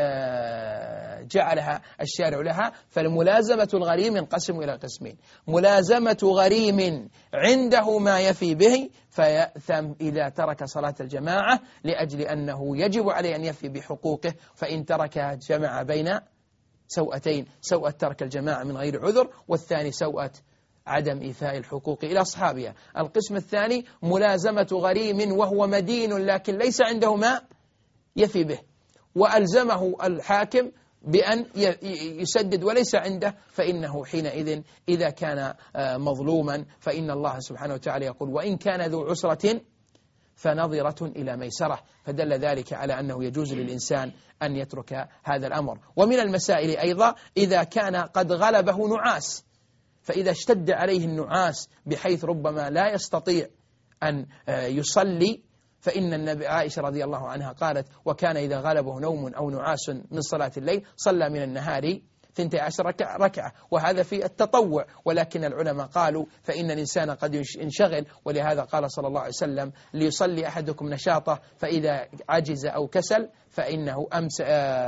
جعلها الشارع لها. فالملازمة الغريم ينقسم إلى قسمين: ملازمة غريم عنده ما يفي به فيأثم إذا ترك صلاة الجماعة لأجل أنه يجب عليه أن يفي بحقوقه، فإن تركها جمع بين سوءتين: سوءة ترك الجماعة من غير عذر، والثاني سوءة عدم إيفاء الحقوق إلى أصحابها. القسم الثاني ملازمة غريم وهو مدين لكن ليس عنده ما يفي به، وألزمه الحاكم بأن يسدد وليس عنده، فإنه حينئذ إذا كان مظلوما فإن الله سبحانه وتعالى يقول: وإن كان ذو عسرة فنظرة إلى ميسرة، فدل ذلك على أنه يجوز للإنسان أن يترك هذا الأمر. ومن المسائل أيضا إذا كان قد غلبه نعاس، فإذا اشتد عليه النعاس بحيث ربما لا يستطيع أن يصلي، فإن النبي عائشة رضي الله عنها قالت: وكان إذا غلبه نوم أو نعاس من صلاة الليل صلى من النهار ثنتي عشر ركعة، وهذا في التطوع. ولكن العلماء قالوا فإن الإنسان قد ينشغل، ولهذا قال صلى الله عليه وسلم: ليصلي أحدكم نشاطه فإذا عجز أو كسل فإنه أمس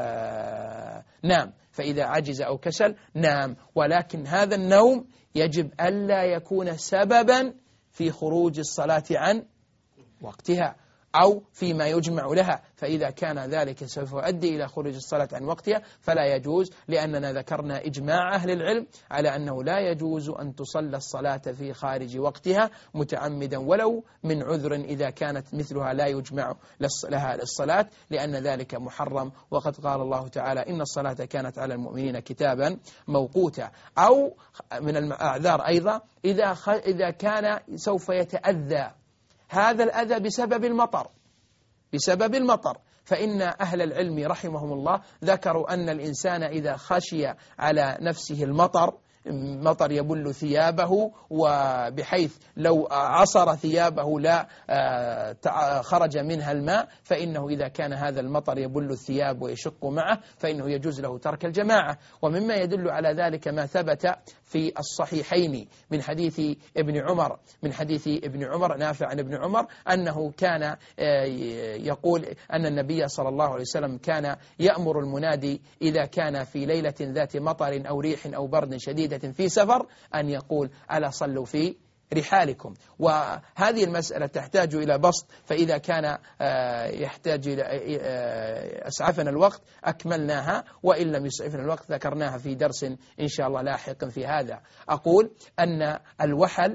آه نام فإذا عجز أو كسل نام. ولكن هذا النوم يجب ألا يكون سببا في خروج الصلاة عن وقتها أو فيما يجمع لها، فإذا كان ذلك سوف يؤدي إلى خروج الصلاة عن وقتها فلا يجوز، لأننا ذكرنا إجماع أهل العلم على أنه لا يجوز أن تصلى الصلاة في خارج وقتها متعمدا ولو من عذر إذا كانت مثلها لا يجمع لها للصلاة، لأن ذلك محرم. وقد قال الله تعالى: إن الصلاة كانت على المؤمنين كتابا موقوتا. أو من الأعذار أيضا إذا إذا كان سوف يتأذى هذا الأذى بسبب المطر بسبب المطر فإن أهل العلم رحمهم الله ذكروا أن الإنسان إذا خشي على نفسه المطر، مطر يبل ثيابه، وبحيث لو عصر ثيابه لا خرج منها الماء، فإنه إذا كان هذا المطر يبل الثياب ويشق معه فإنه يجوز له ترك الجماعة. ومما يدل على ذلك ما ثبت في الصحيحين من حديث ابن عمر من حديث ابن عمر نافع عن ابن عمر أنه كان يقول أن النبي صلى الله عليه وسلم كان يأمر المنادي إذا كان في ليلة ذات مطر أو ريح أو برد شديد في سفر أن يقول: ألا صلوا في رحالكم. وهذه المسألة تحتاج إلى بسط، فإذا كان يحتاج إلى أسعفنا الوقت أكملناها، وإن لم يسعفنا الوقت ذكرناها في درس إن شاء الله لاحق في هذا. أقول أن الوحل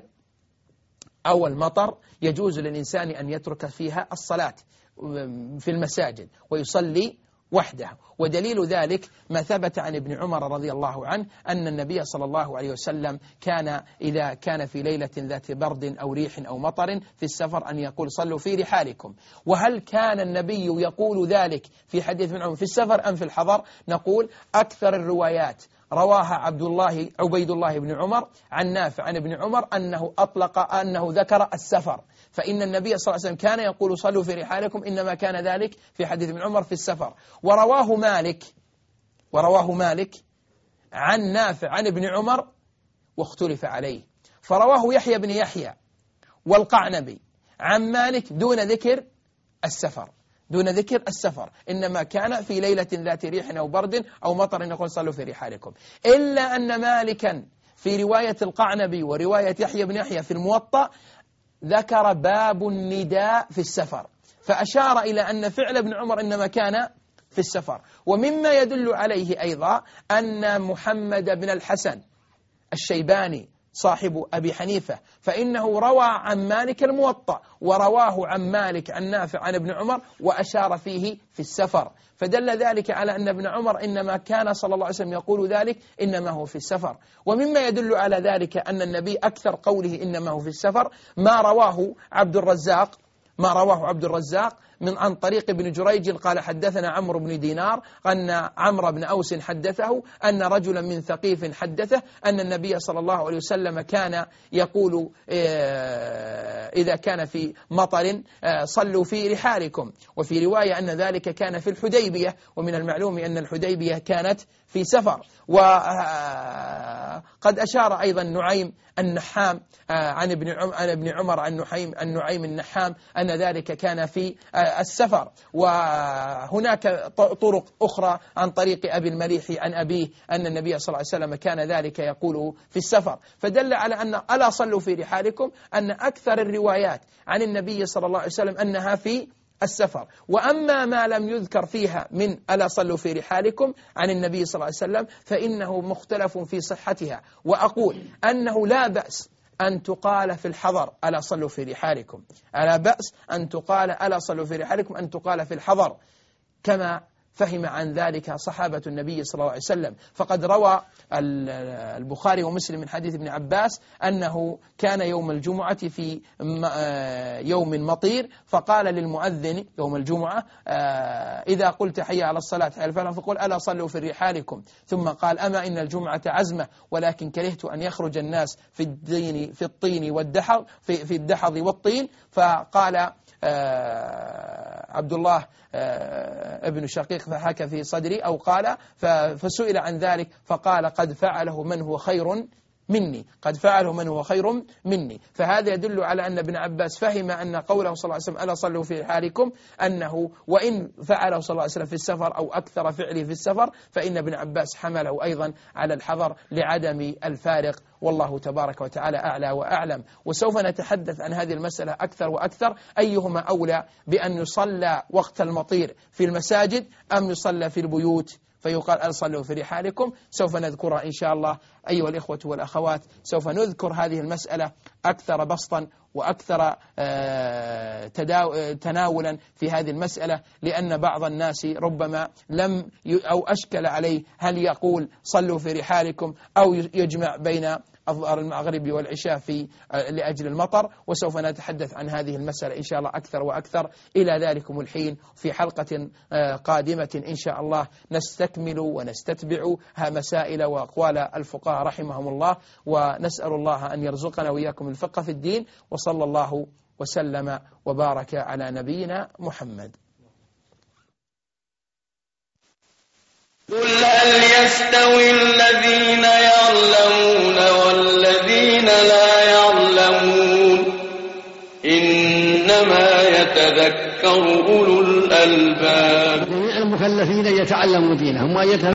أو المطر يجوز للإنسان أن يترك فيها الصلاة في المساجد ويصلي وحده، ودليل ذلك ما ثبت عن ابن عمر رضي الله عنه أن النبي صلى الله عليه وسلم كان إذا كان في ليلة ذات برد أو ريح أو مطر في السفر أن يقول: صلوا في رحالكم. وهل كان النبي يقول ذلك في حديث ابن عمر في السفر أم في الحضر؟ نقول أكثر الروايات رواها عبد الله عبيد الله بن عمر عن نافع عن ابن عمر أنه أطلق أنه ذكر السفر، فإن النبي صلى الله عليه وسلم كان يقول صلوا في رحالكم، إنما كان ذلك في حديث ابن عمر في السفر. ورواه مالك ورواه مالك عن نافع عن ابن عمر واختلف عليه، فرواه يحيى بن يحيى والقعنبي عن مالك دون ذكر السفر دون ذكر السفر إنما كان في ليلة ذات ريح أو برد أو مطر يقول صلوا في رحالكم، إلا أن مالكا في رواية القعنبي ورواية يحيى بن يحيى في الموطأ ذكر باب النداء في السفر، فأشار إلى أن فعل ابن عمر إنما كان في السفر. ومما يدل عليه أيضا أن محمد بن الحسن الشيباني صاحب أبي حنيفة فإنه روى عن مالك الموطأ ورواه عن مالك عن نافع عن ابن عمر وأشار فيه في السفر، فدل ذلك على أن ابن عمر إنما كان صلى الله عليه وسلم يقول ذلك إنما هو في السفر. ومما يدل على ذلك أن النبي أكثر قوله إنما هو في السفر ما رواه عبد الرزاق ما رواه عبد الرزاق من عن طريق ابن جريج قال حدثنا عمرو بن دينار أن عمرو بن أوس حدثه أن رجلا من ثقيف حدثه أن النبي صلى الله عليه وسلم كان يقول إذا كان في مطر صلوا في رحالكم، وفي رواية أن ذلك كان في الحديبية، ومن المعلوم أن الحديبية كانت في سفر. وقد أشار أيضا نعيم النحام عن ابن عن ابن عمر عن نعيم النعيم النحام أن ذلك كان في السفر. وهناك طرق أخرى عن طريق أبي المليح عن أبيه أن النبي صلى الله عليه وسلم كان ذلك يقول في السفر، فدل على أن ألا صلوا في رحالكم أن أكثر الروايات عن النبي صلى الله عليه وسلم أنها في السفر. وأما ما لم يذكر فيها من ألا صلوا في رحالكم عن النبي صلى الله عليه وسلم فإنه مختلف في صحتها، وأقول أنه لا بأس أن تقال في الحضر ألا صلوا في رحالكم، ألا بأس أن تقال ألا صلوا في رحالكم أن تقال في الحضر، كما فهم عن ذلك صحابة النبي صلى الله عليه وسلم. فقد روى البخاري ومسلم من حديث ابن عباس أنه كان يوم الجمعة في يوم مطير فقال للمؤذن يوم الجمعة إذا قلت حي على الصلاة حي على الفلاح فقل ألا صلوا في رحالكم، ثم قال أما إن الجمعة عزمة ولكن كرهت أن يخرج الناس في الدين في الطين والدحض في, في الدحض والطين. فقال عبد الله ابن شقيق فحكى في صدري أو قال فسئل عن ذلك فقال قد فعله من هو خير مني قد فعله من هو خير مني. فهذا يدل على أن ابن عباس فهم أن قوله صلى الله عليه وسلم ألا صلوا في رحالكم أنه وإن فعله صلى الله عليه وسلم في السفر أو أكثر فعله في السفر فإن ابن عباس حمله أيضا على الحضر لعدم الفارق، والله تبارك وتعالى أعلى وأعلم. وسوف نتحدث عن هذه المسألة أكثر وأكثر، أيهما أولى بأن يصلى وقت المطير في المساجد أم يصلى في البيوت فيقال ألا صلوا في رحالكم. سوف نذكرها إن شاء الله أيها الإخوة والأخوات، سوف نذكر هذه المسألة أكثر بسطا وأكثر تناولا في هذه المسألة، لأن بعض الناس ربما لم أو أشكل عليه هل يقول صلوا في رحالكم أو يجمع بين الظهر المغرب والعشاء في لأجل المطر. وسوف نتحدث عن هذه المسألة إن شاء الله أكثر وأكثر. إلى ذلكم الحين في حلقة قادمة إن شاء الله نستكمل ونستتبع مسائل وأقوال الفقهاء رحمهم الله، ونسأل الله أن يرزقنا وإياكم الفقه في الدين، وصلى الله وسلم وبارك على نبينا محمد. قل هل يستوي الذين يعلمون والذين لا يعلمون إنما يتذكر أولو الألباب. المكلفين يتعلموا دينهم ويتعلمون